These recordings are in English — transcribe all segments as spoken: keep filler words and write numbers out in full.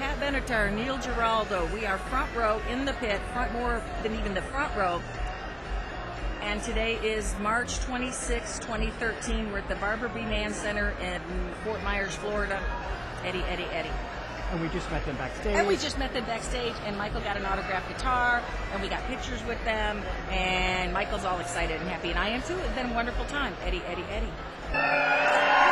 Pat Benatar, Neil Giraldo. We are front row in the pit, front more than even the front row. And today is March twenty-sixth, twenty thirteen. We're at the Barbara B. Mann Center in Fort Myers, Florida. Eddie, Eddie, Eddie. And we just met them backstage. And we just met them backstage, and Michael got an autographed guitar, and we got pictures with them, and Michael's all excited and happy, and I am too. It's been a wonderful time. Eddie, Eddie, Eddie.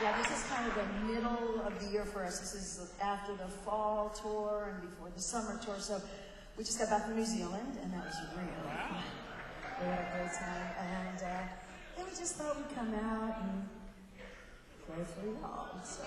Yeah, this is kind of the middle of the year for us. This is after the fall tour and before the summer tour. So we just got back from New Zealand, and that was really fun. We had a great time, and uh, then we just thought we'd come out and play for y'all. So,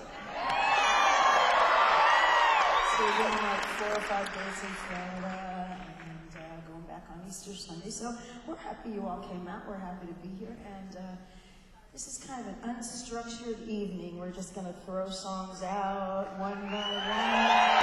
so we're doing like four or five days in Florida, and uh, going back on Easter Sunday. So we're happy you all came out. We're happy to be here, and uh, this is kind of an unstructured evening. We're just going to throw songs out one by one.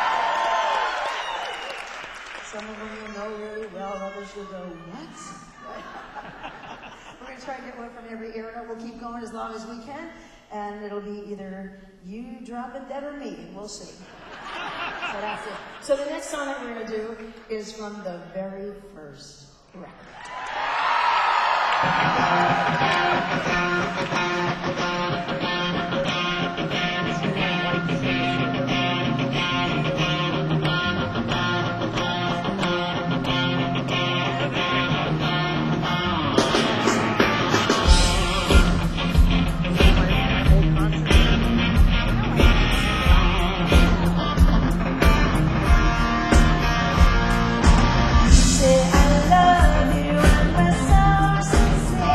Some of them you'll know really well, others you'll go, what? We're going to try and get one from every era. We'll keep going as long as we can, and it'll be either you drop it dead or me, and we'll see. So that's it. So the next song that we're going to do is from the very first record. Say I love you and we're so sincere.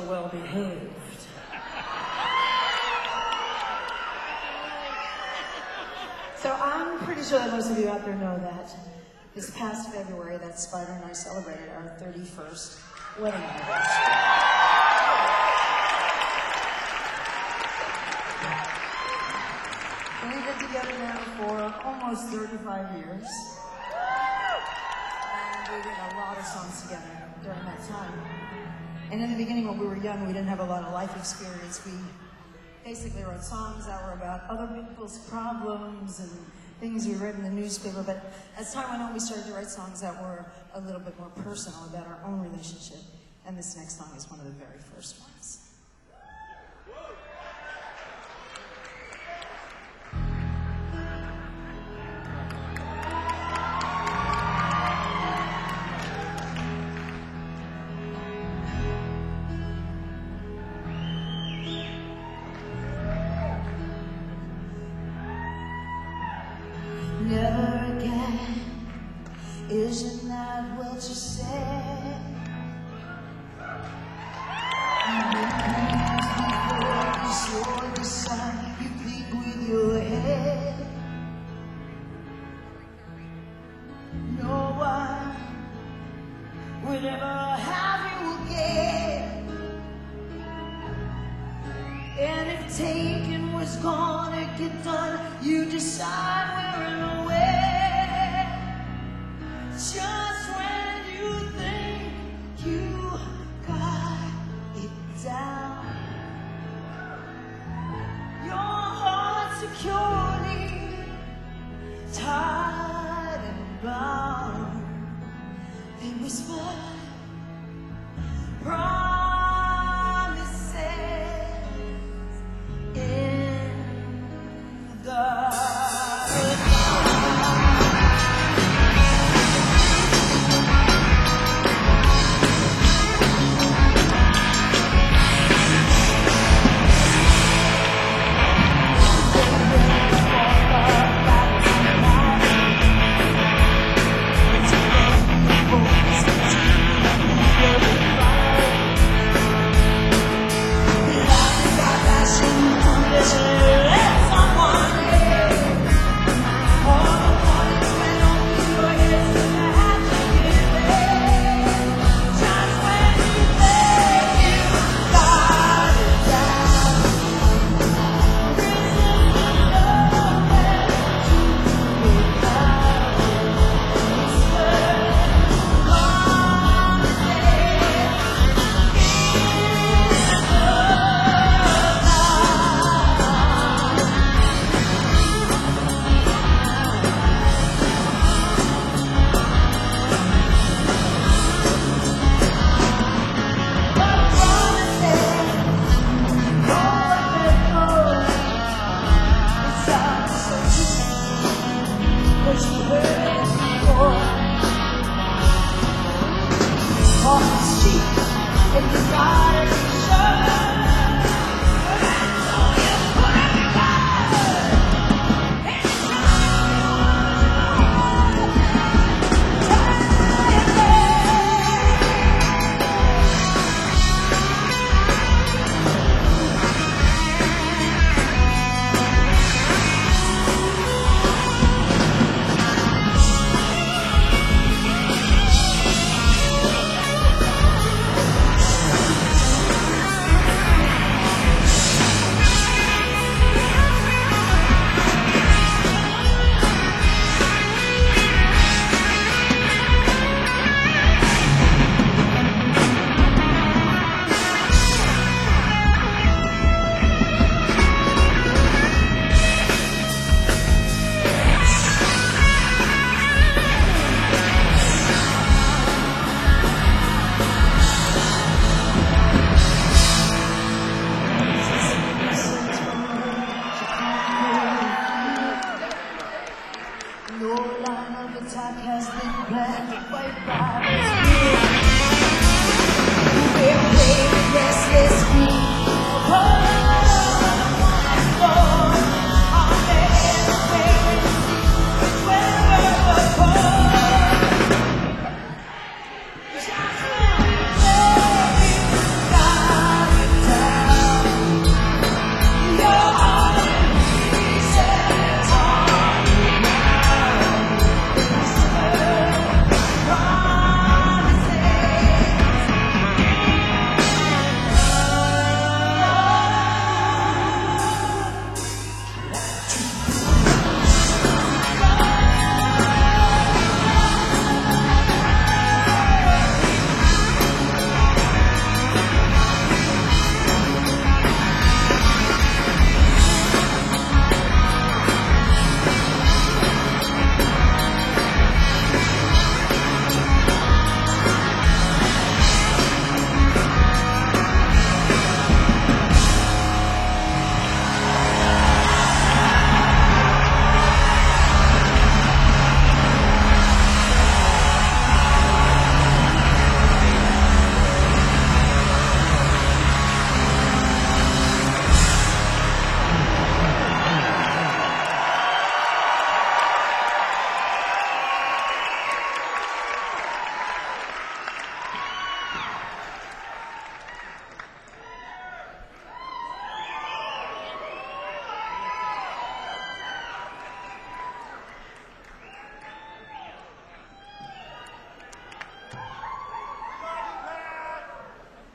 so well behaved. So I'm pretty sure that most of you out there know that this past February that Spider and I celebrated our thirty-first wedding anniversary. We've been together now for almost thirty-five years. And we did a lot of songs together during that time. And in the beginning, when we were young, we didn't have a lot of life experience. We basically wrote songs that were about other people's problems and things we read in the newspaper. But as time went on, we started to write songs that were a little bit more personal about our own relationship. And this next song is one of the very first ones. Never again, isn't that what you said? You saw the sun, you think with your head. No one would ever have you again. And if taking was gonna get done, you decide where and when. Just when you think you got it down, your heart securely tied and bound. They whisper promises in the dark. Voice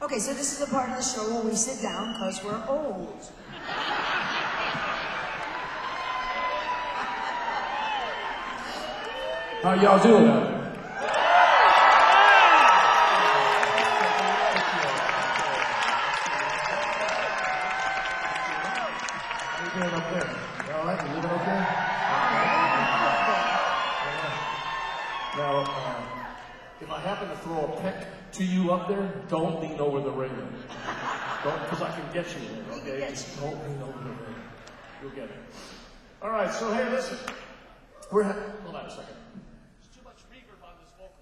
Okay, so this is the part of the show where we sit down because we're old. How y'all doing out there? How you doing up there? You all right? You living okay? Now, uh, if I happen to throw a peck to you up there, don't lean over the railing. Don't, because I can get you there, okay? Just don't lean over the railing. You'll get it. All right, so hey, listen. We're ha- hold on a second. There's too much reverb on this vocal.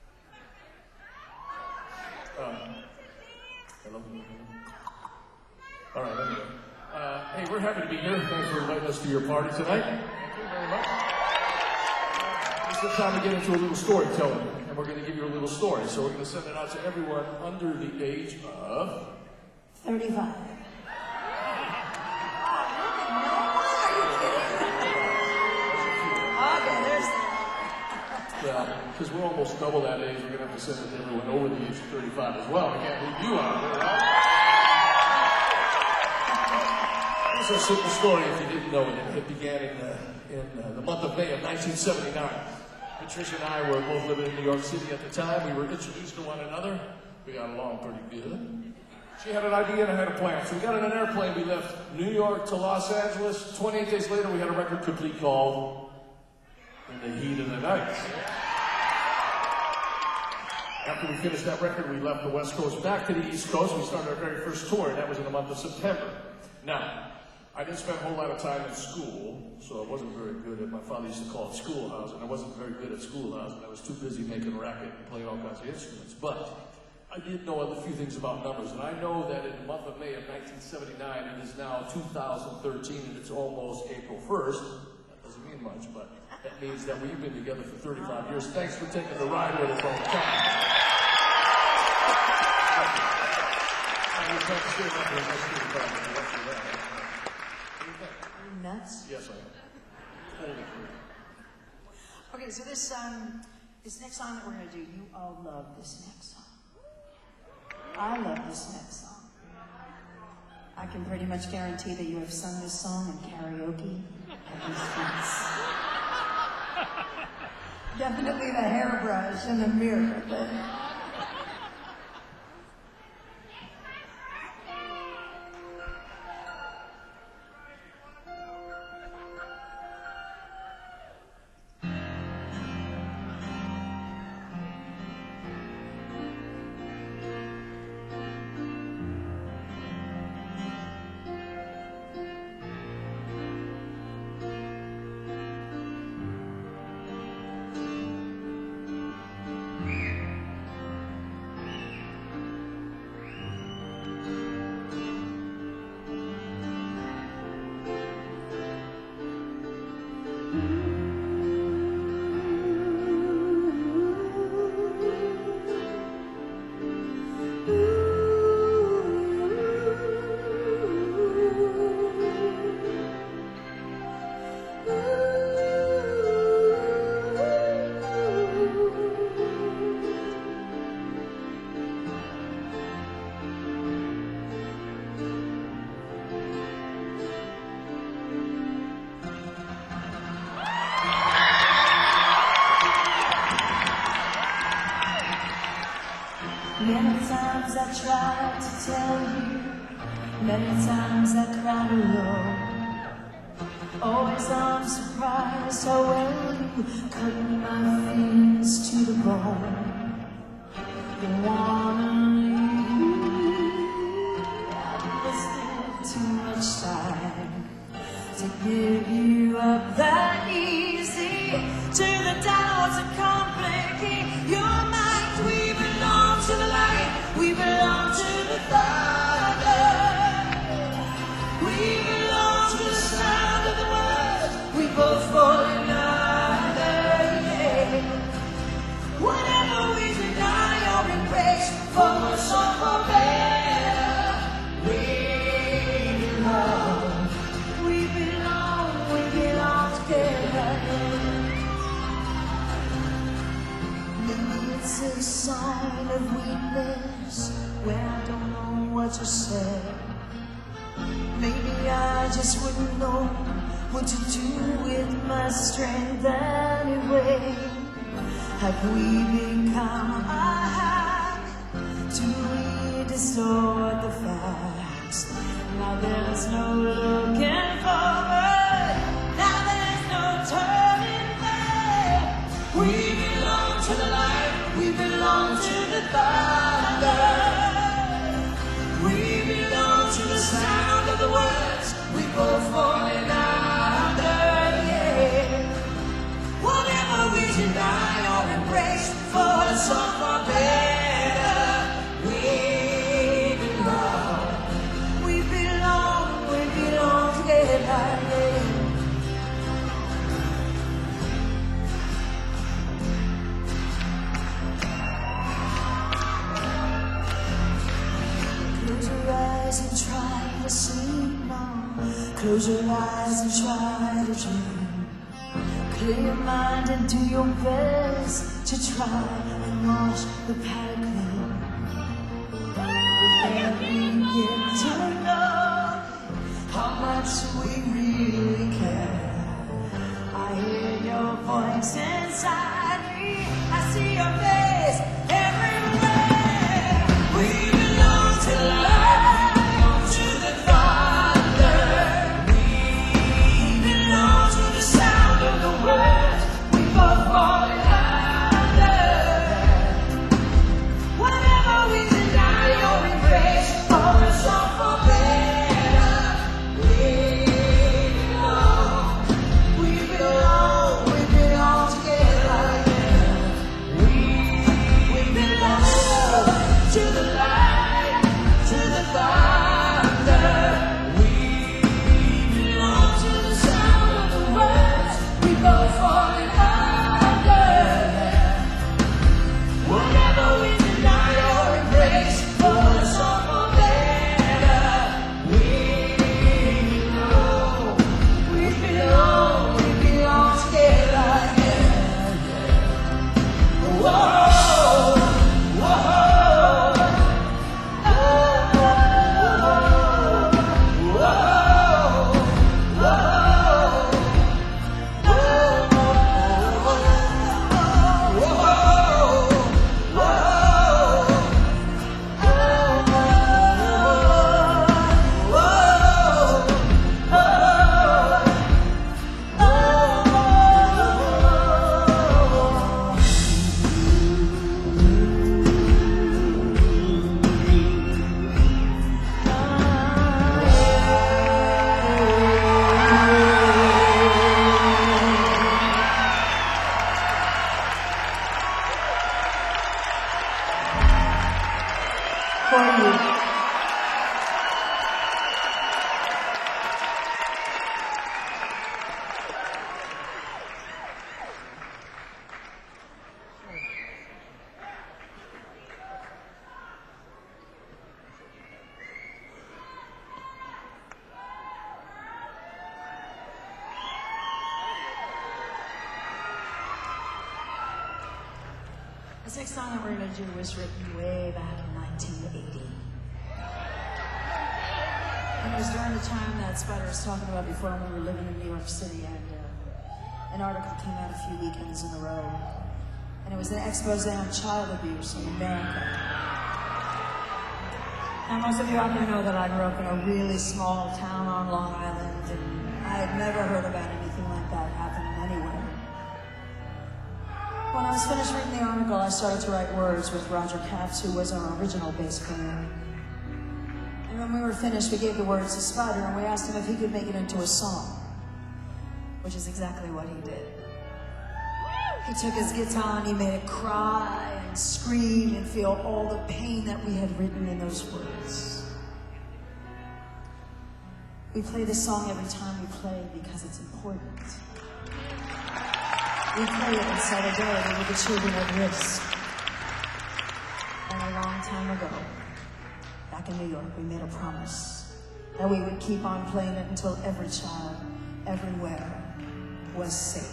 Um, hello. All right, anyway. Uh, hey, we're happy to be here. Thanks for inviting us to your party tonight. Thank you very much. It's the time to get into a little storytelling, and we're going to give you a little story. So we're going to send it out to everyone under the age of thirty-five. Because we're almost double that age, we're going to have to send it to everyone over the age of thirty-five as well. We can't leave you out there, right? It's a simple story if you didn't know it. It began in, uh, in uh, the month of May of nineteen seventy-nine. Patricia and I were both living in New York City at the time. We were introduced to one another. We got along pretty good. She had an idea and I had a plan. So we got in an airplane. We left New York to Los Angeles. twenty-eight days later, we had a record complete called In the Heat of the Night. After we finished that record, we left the West Coast back to the East Coast. We started our very first tour, and that was in the month of September. Now, I didn't spend a whole lot of time in school, so I wasn't very good at, my father used to call it schoolhouse, and I wasn't very good at schoolhouse, and I was too busy making racket and playing all kinds of instruments. But I did know a few things about numbers, and I know that in the month of May of nineteen seventy-nine, it is now two thousand thirteen, and it's almost April first. That doesn't mean much, but that means that we've been together for thirty-five years. Thanks for taking the ride with us all the time. Nuts? Yes, I am. Totally free. Okay, so this um, this next song that we're gonna do, you all love this next song. I love this next song. I can pretty much guarantee that you have sung this song in karaoke at least once. Definitely the hairbrush and the mirror, but. Many times I tried to tell you, many times I cried alone. Always I'm surprised how well you cut my feelings to the bone. You wanna leave, I've wasted too much time to give you up that easy. Turn the dial to complicate your mind. We belong to the light, we belong to the thunder. We belong to the sound of the words we both fall in under, yeah. Whatever we deny or embrace, for worse or for better, we belong, we belong, we belong Maybe I just wouldn't know what to do with my strength anyway. Have we become a hack? Do we distort the facts? Now there's no looking forward. Now there's no turning back. We belong to the light. We belong to the thunder. We belong to the sound of the words we both falling under, yeah. Whatever we deny or embrace, for us or for better, we belong. We belong, we belong together, yeah. Close your eyes and try to sleep now. Close your eyes and try to dream. Clear your mind and do your best to try and wash the palate clean. Then we get to know how much we really care. I hear your voice inside me. I see your face everywhere. We belong to life, belong to the thunder. We belong to the sound of the words we both falling under. Whatever we deny or embrace, for us or for better, we belong. We belong, we belong together. We, we belong to the light, to the thunder. We belong to the sound of the words we both falling under. Whatever we deny or embrace, for us or for better, we belong. We belong, we belong together. Yeah. Whoa, whoa, for you. This next song that we're going to do was written way back in nineteen eighty. And it was during the time that Spider was talking about before when we were living in New York City, and uh, an article came out a few weekends in a row. And it was an expose on child abuse in America. Now, most of you out there know that I grew up in a really small town on Long Island, and I had never heard about anything like that happening anywhere. When I was finished reading the article, I started to write words with Roger Capps, who was our original bass player. And when we were finished, we gave the words to Spider, and we asked him if he could make it into a song, which is exactly what he did. He took his guitar and he made it cry and scream and feel all the pain that we had written in those words. We play this song every time we play because it's important. We play it in solidarity with the children at risk. And a long time ago, back in New York, we made a promise that we would keep on playing it until every child, everywhere, was safe.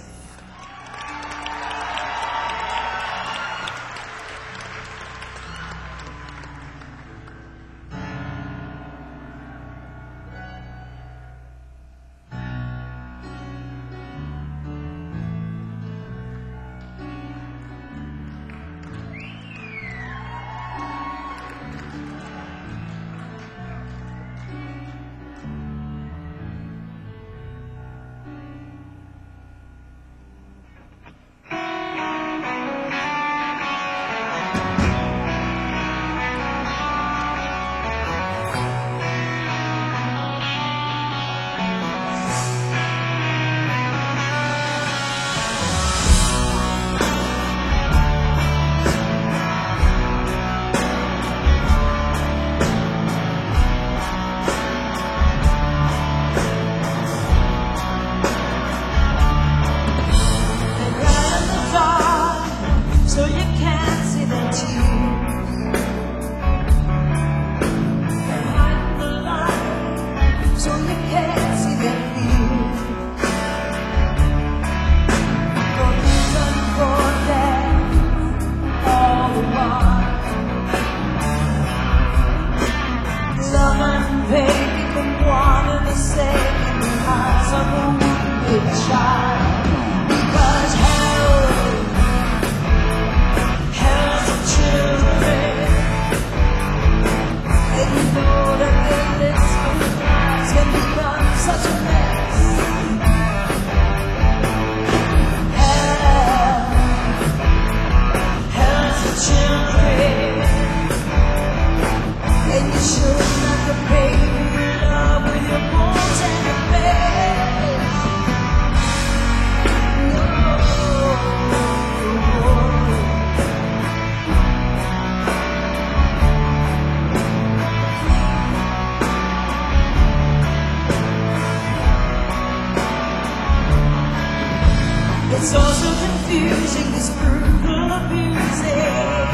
It's all so confusing, this brutal abusing.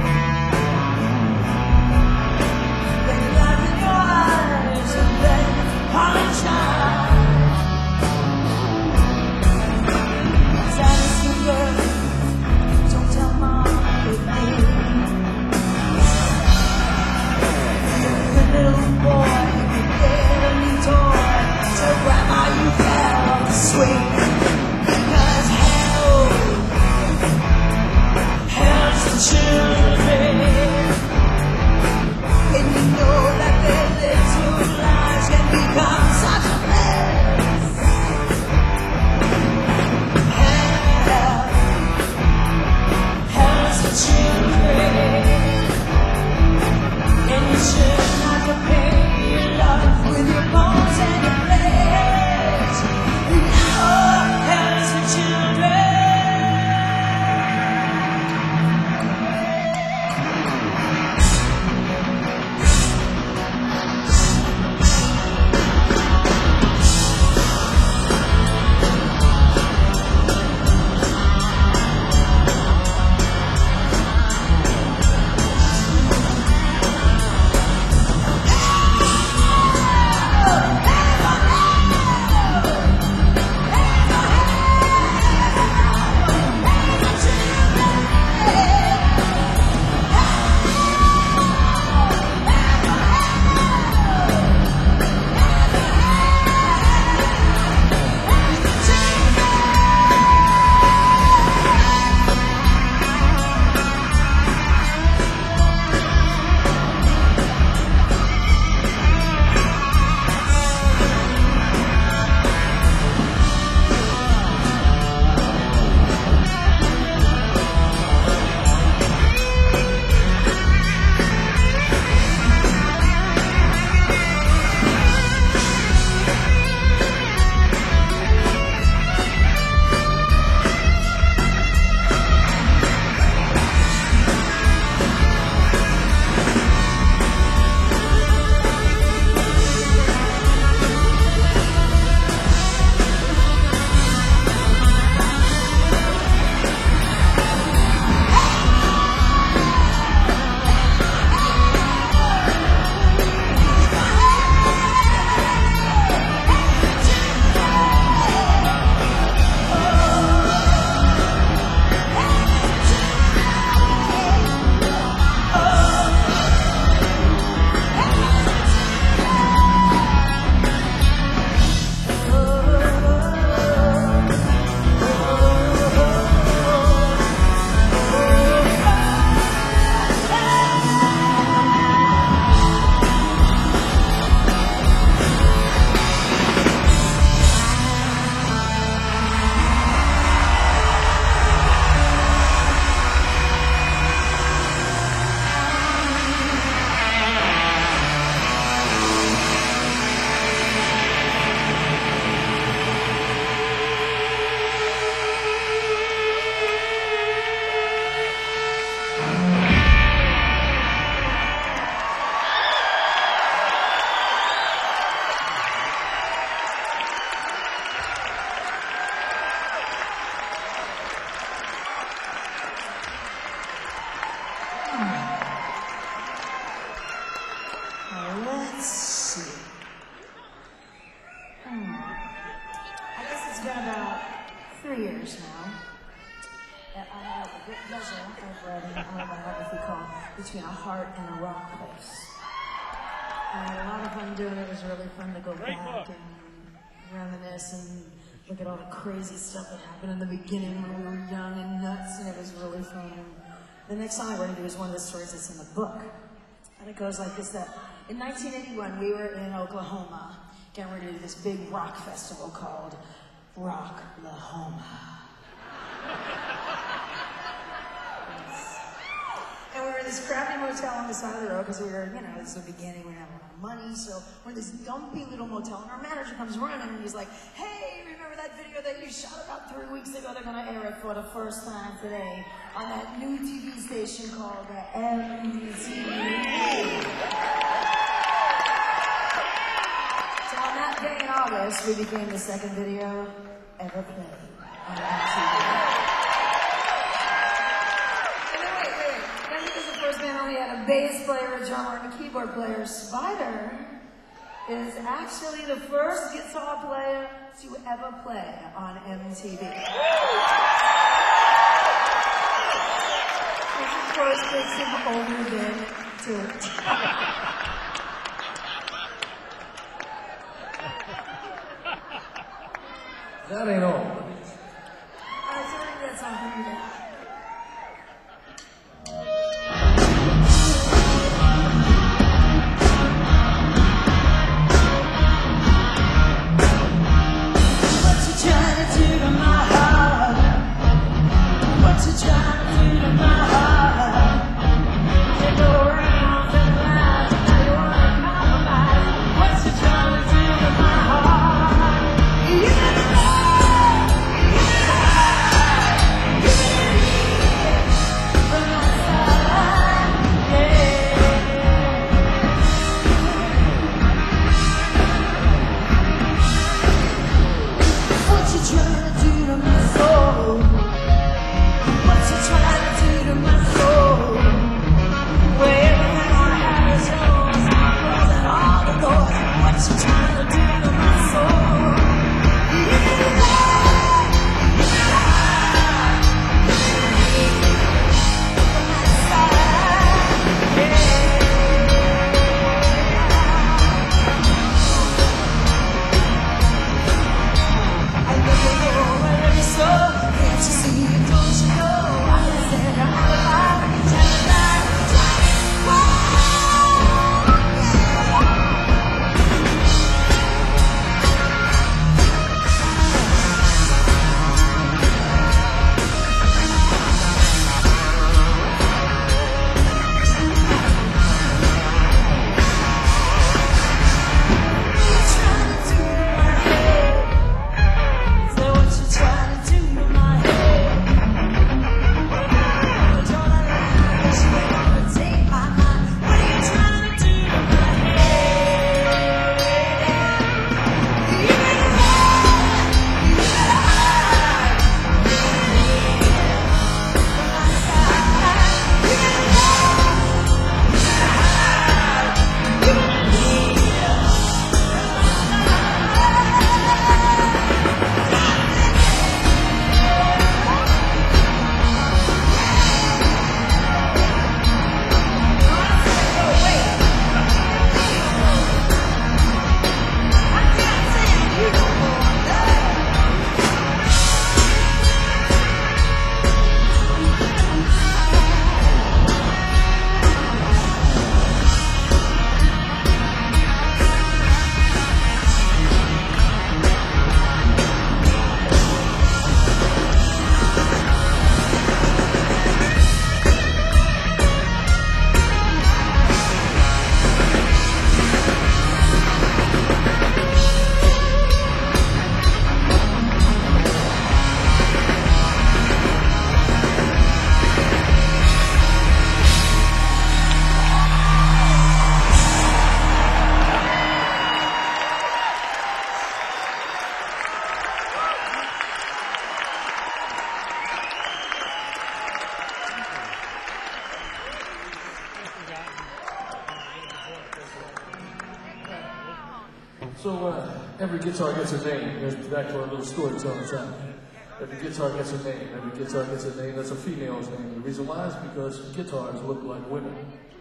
When you laugh in your eyes and then apologize. Saddest of girl, don't tell mom with me. The little boy, the daily toy. Tell grandma you fell off the swing. Because hell, hell's the children. And you know that their little lives can become such a mess. Hell, hell's the children. And you should not compare your love with your bones and your flesh. No, hell's the children. Let's see. Hmm. I guess it's been about three years now that I had the great pleasure of writing an autobiography called Between a Heart and a Rock Place. I had a lot of fun doing it. It was really fun to go back and reminisce and look at all the crazy stuff that happened in the beginning when we were young and nuts, and it was really fun. And the next song we're going to do is one of the stories that's in the book. And it goes like this, that in nineteen eighty-one, we were in Oklahoma, getting ready to do this big rock festival called Rocklahoma. And we were in this crappy motel on the side of the road, because we were, you know, it's the beginning, we didn't have a lot of money, so we're in this dumpy little motel, and our manager comes running, and he's like, hey, remember that video that you shot about three weeks ago? They're gonna air it for the first time today on that new T V station called uh, M T V. So on that day in August, we became the second video ever played on M T V. And then wait, wait, then because the first band only had a bass player, a drummer, and a keyboard player, Spider is actually the first guitar player to ever play on M T V. Which of course makes him older than dirt. That ain't all. I still think that's all for you guys. So uh, every guitar gets a name. Here's back to our little story telling time. Every guitar gets a name. Every guitar gets a name that's a female's name. The reason why is because guitars look like women.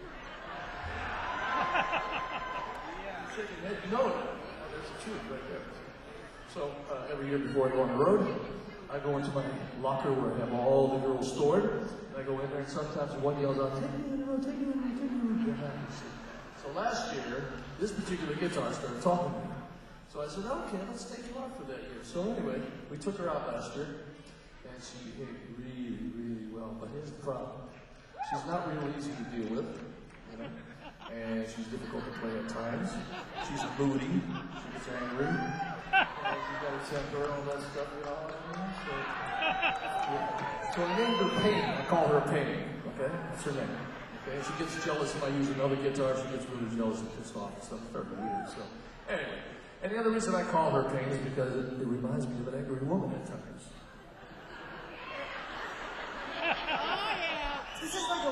You know that. That's the truth right there. So uh, every year before I go on the road, I go into my locker where I have all the girls stored. And I go in there and sometimes one yells out, take me on the road, take me on the road, take me on the road. So last year, this particular guitar started talking to me. So I said, okay, let's take you out for that year. So anyway, we took her out last year, and she behaved really, really well. But here's the problem. She's not real easy to deal with, you know, and she's difficult to play at times. She's moody. She gets angry. And she's got a temper and all that stuff, you know what I mean? So, yeah. So I named her Pain. I call her Pain, okay? That's her name. Okay, she gets jealous if I use another guitar. She gets really jealous and pissed off and stuff. It's very weird. So, anyway, and the other reason I call her Pain is because it, it reminds me of an angry woman at times.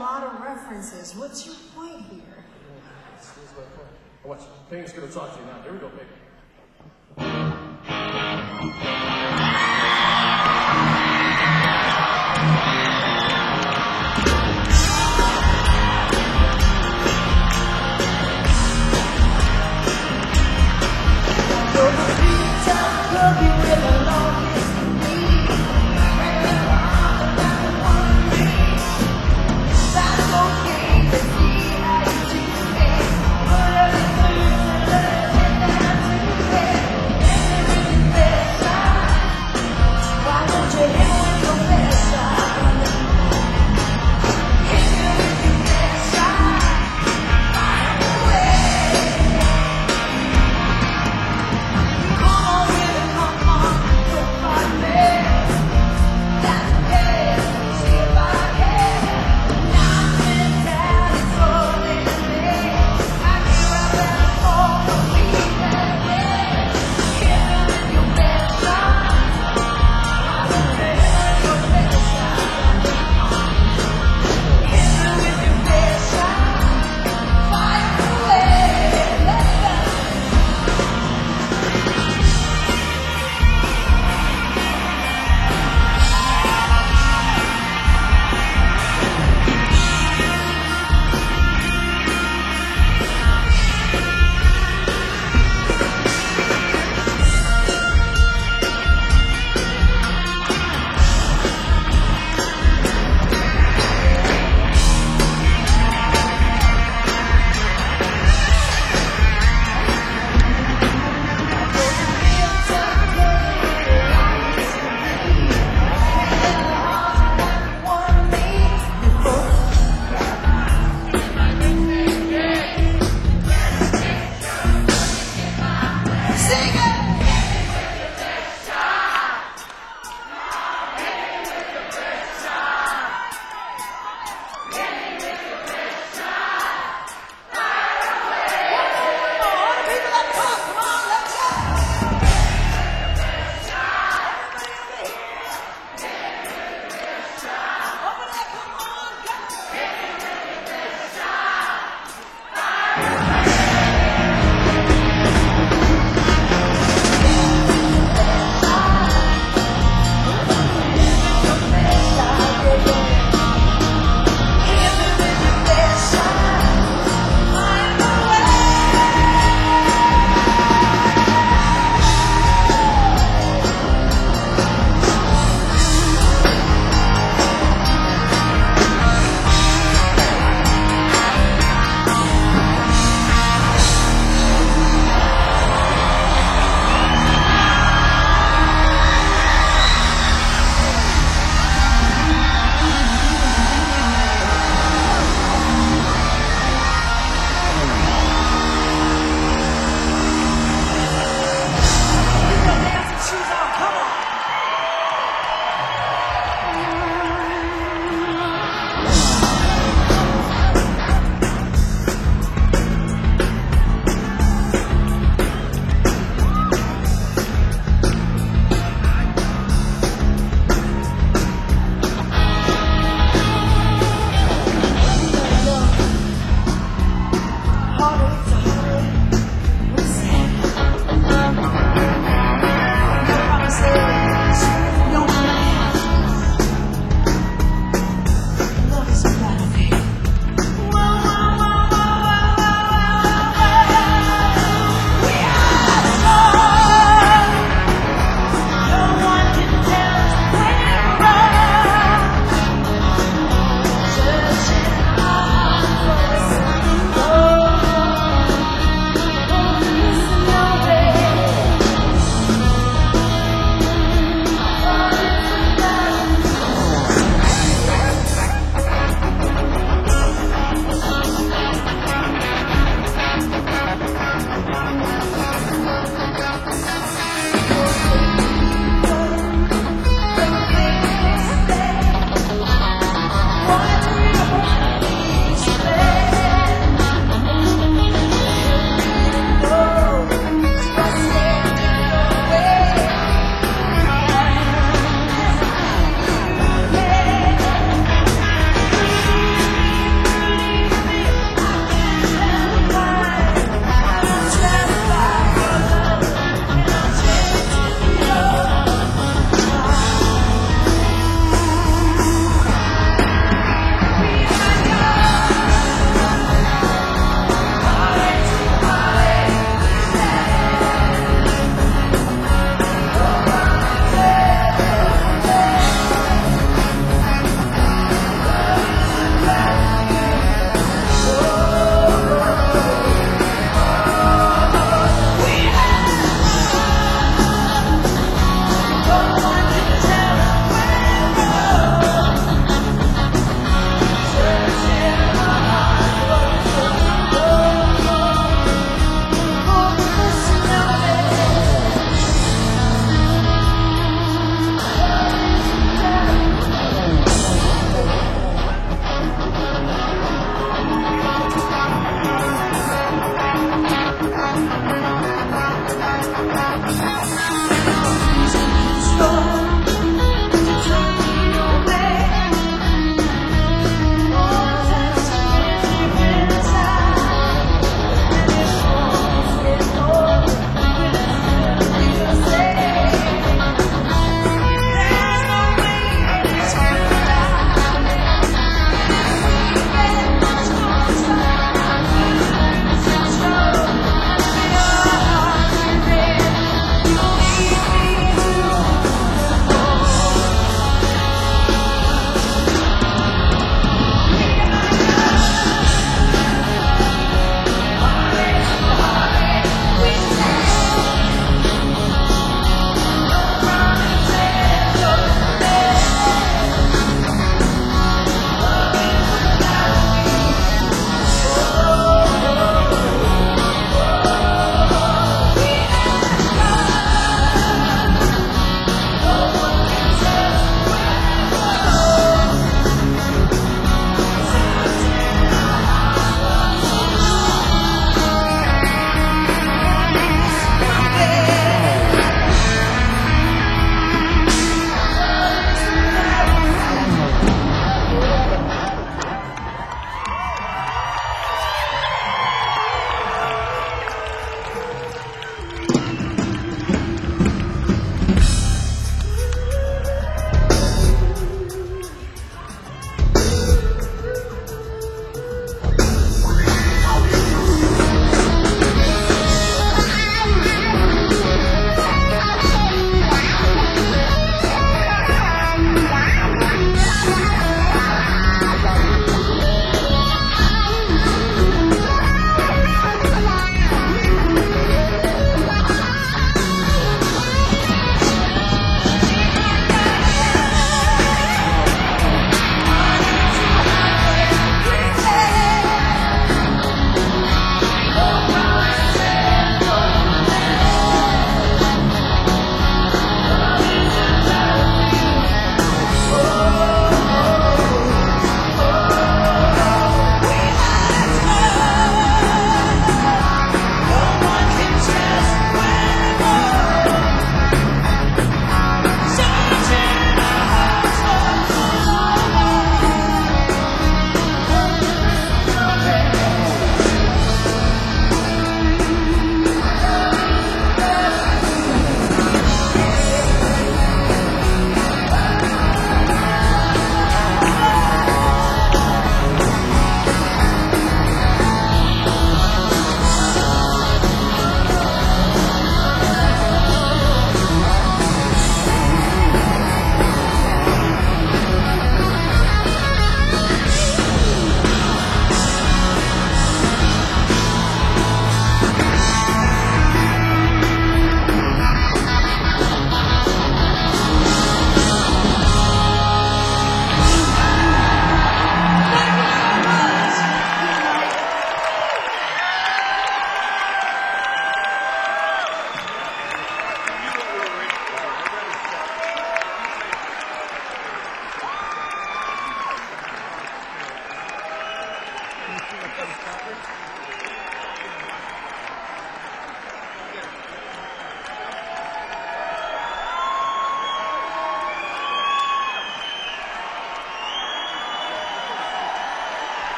lot of references. What's your point here? Watch, Payne's gonna talk to you now. Here we go, Payne.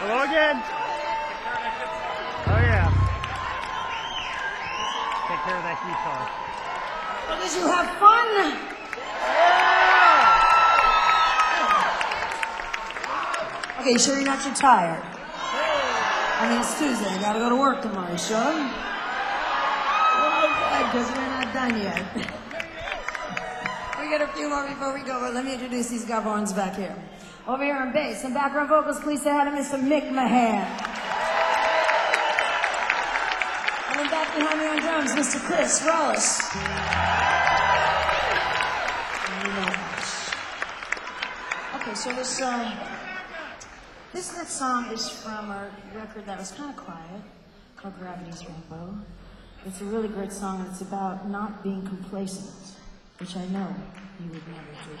Hello again. Oh yeah. Take care of that guitar. Well, did you have fun? Okay, you sure you're not too tired? I mean, it's Tuesday. I gotta go to work tomorrow. You sure? Well, good, because we're not done yet. We got a few more before we go, but let me introduce these gabons back here. Over here on bass and background vocals, please say hi to Mister Mick Mahan. And then back behind me on drums, Mister Chris Rollis. Okay, so this uh, this next song is from a record that was kind of quiet, called Gravity's Rainbow. It's a really great song, and it's about not being complacent, which I know you would never do.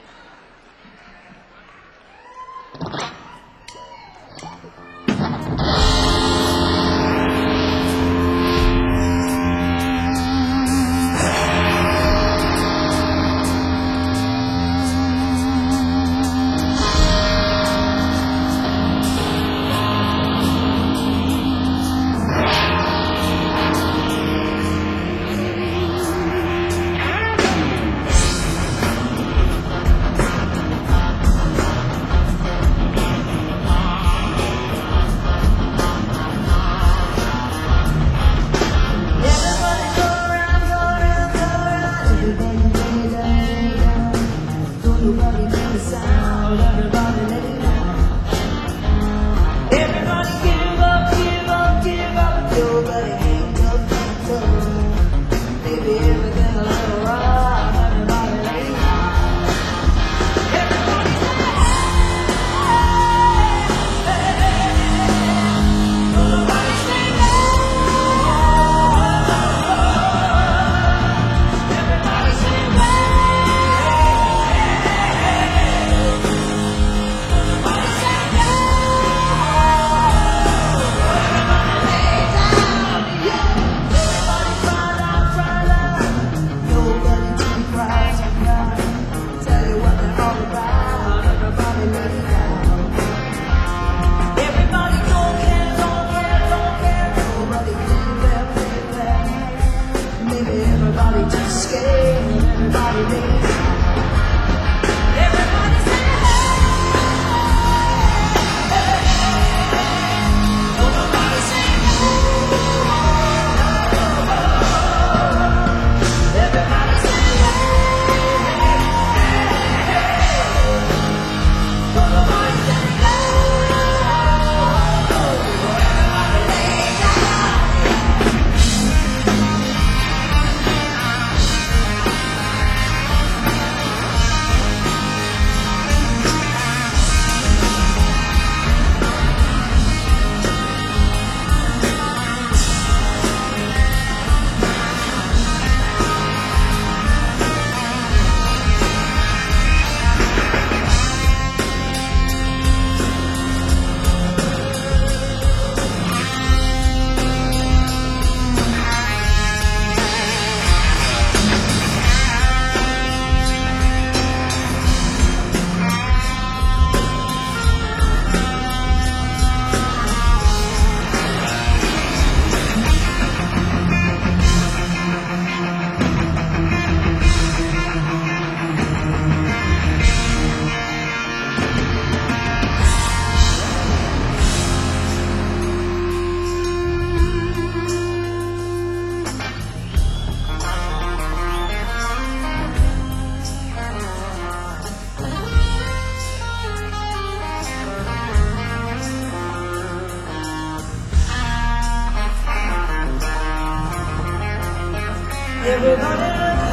Everybody look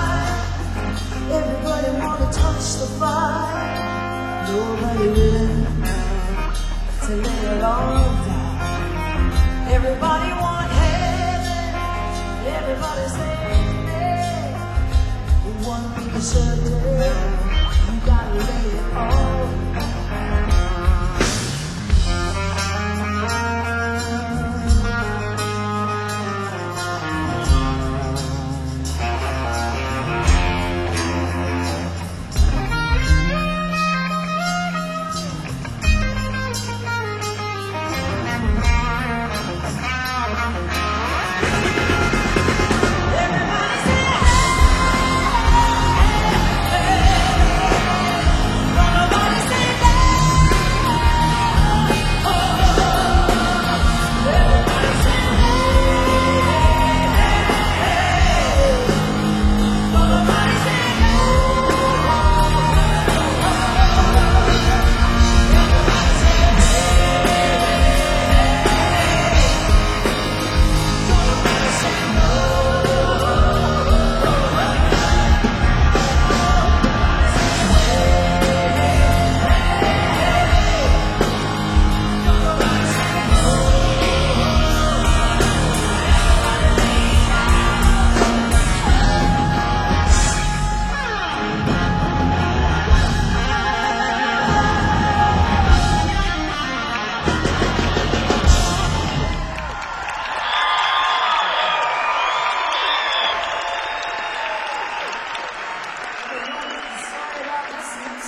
high, everybody wanna touch the fire, nobody willing to let it all die. Everybody want heaven, everybody say, but one thing is certain, you gotta let it all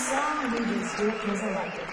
song, we just do it because I like it.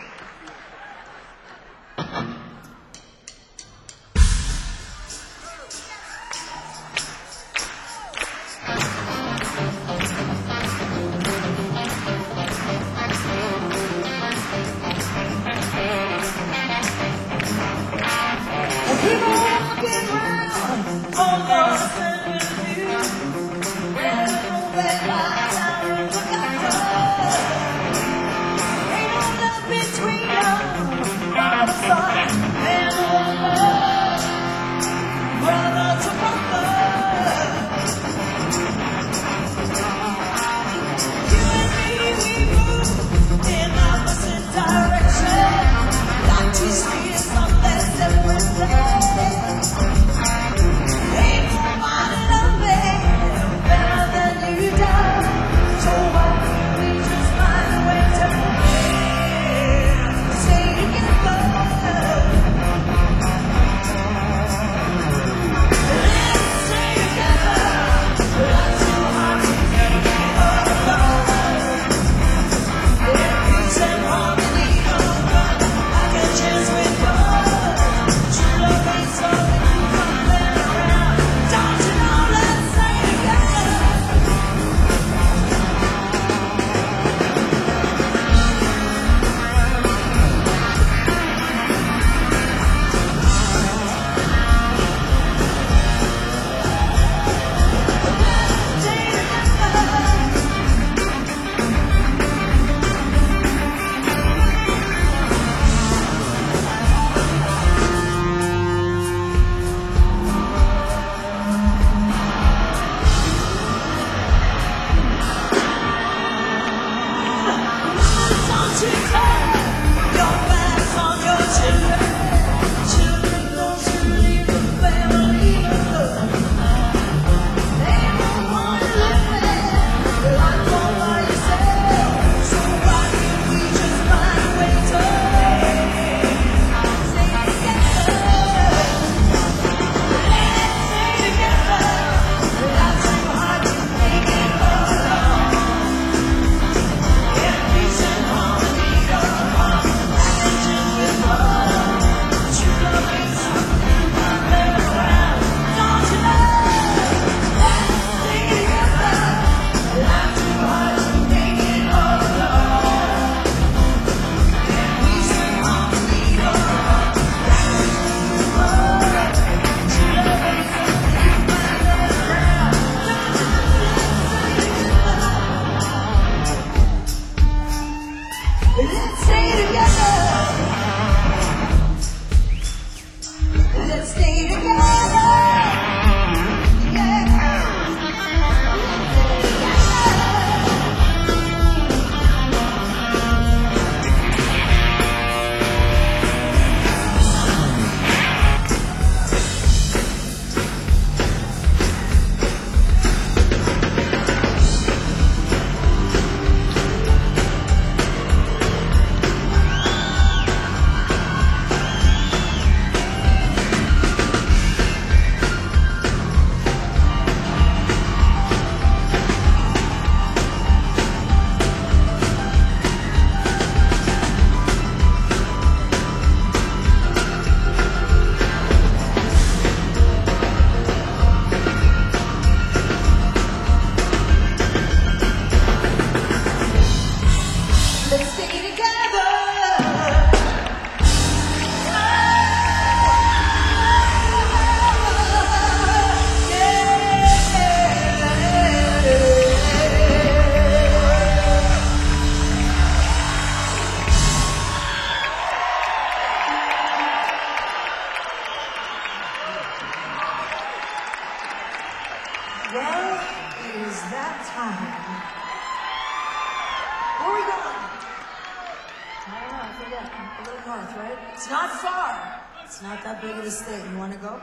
north, right? It's not far. It's not that big of a state. You want to go?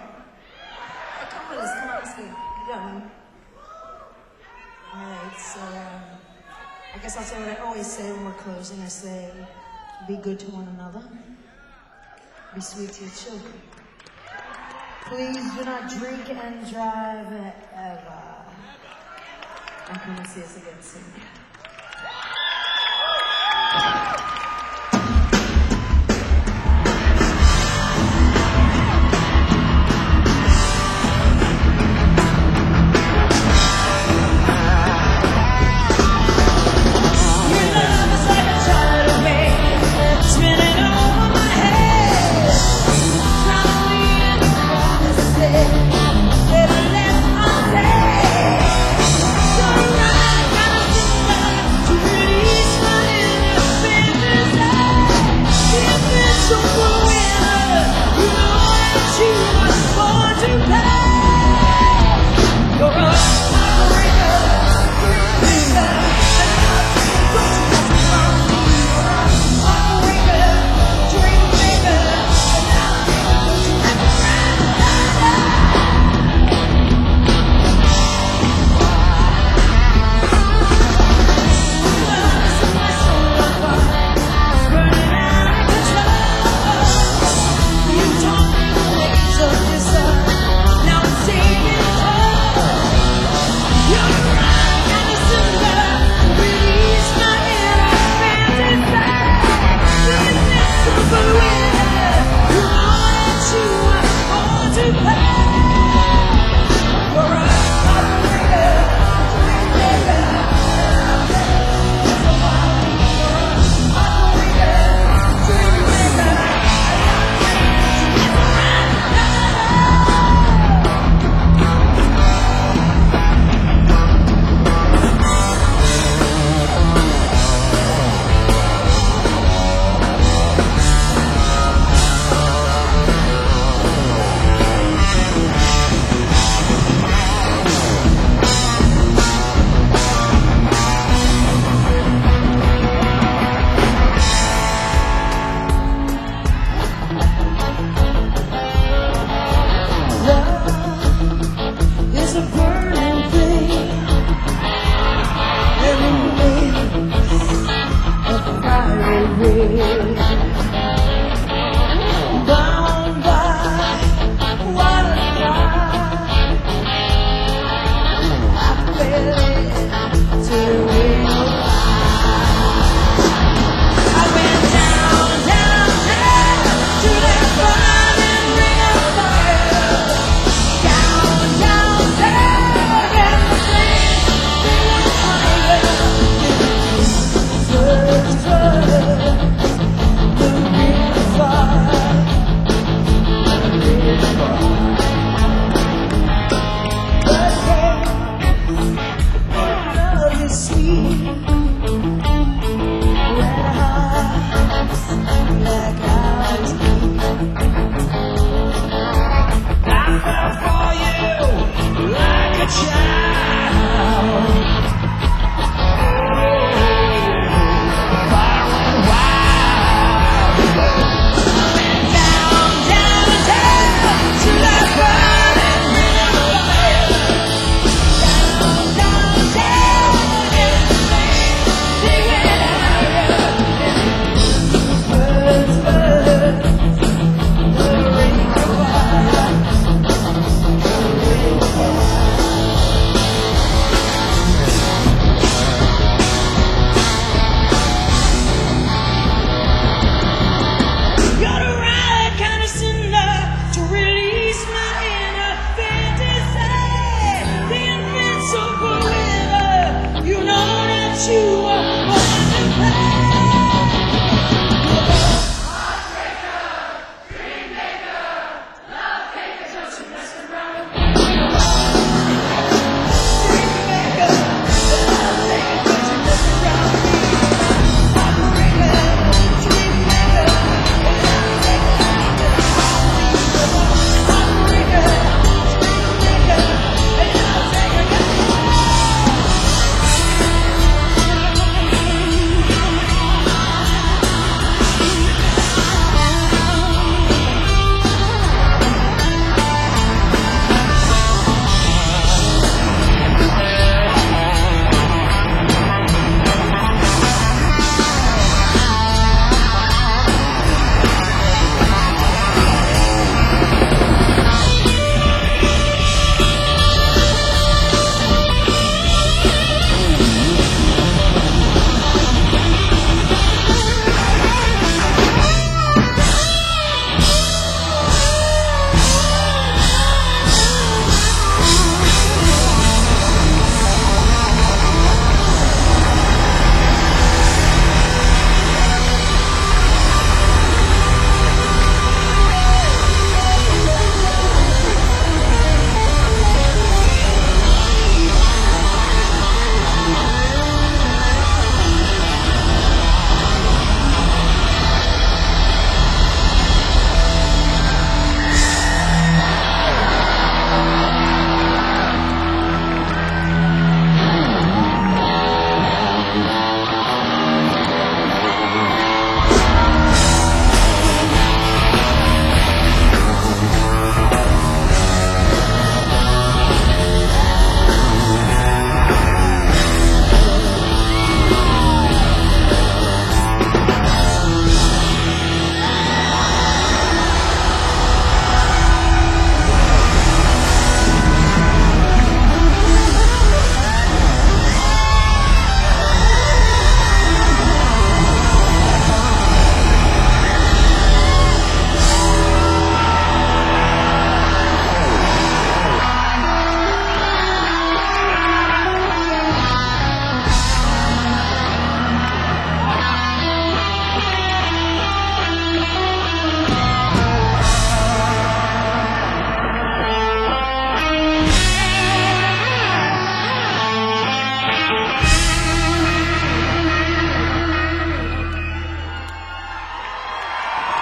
Hey, come with us. Come on, let's go. Yeah, man. All right, so um, I guess I'll say what I always say when we're closing. I say, be good to one another. Be sweet to your children. Please do not drink and drive ever. And come and see us again soon.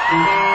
Thank you.